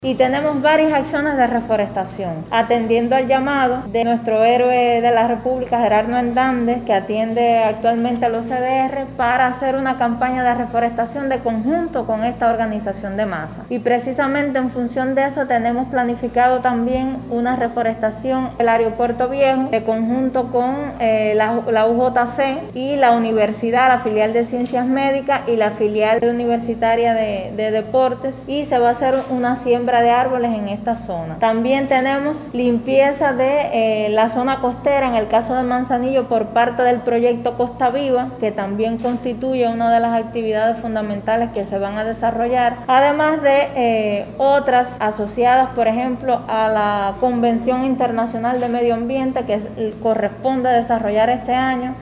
Y tenemos varias acciones de reforestación, atendiendo al llamado de nuestro héroe de la República, Gerardo Hernández, que atiende actualmente a los CDR, para hacer una campaña de reforestación de conjunto con esta organización de masa. Y precisamente en función de eso tenemos planificado también una reforestación del Aeropuerto Viejo, de conjunto con la UJC y la universidad, la filial de Ciencias Médicas y la filial universitaria de Deportes, y se va a hacer una siembra de árboles en esta zona. También tenemos limpieza de la zona costera, en el caso de Manzanillo, por parte del proyecto Costa Viva, que también constituye una de las actividades fundamentales que se van a desarrollar, además de otras asociadas, por ejemplo, a la Convención Internacional de Medio Ambiente que corresponde desarrollar este año.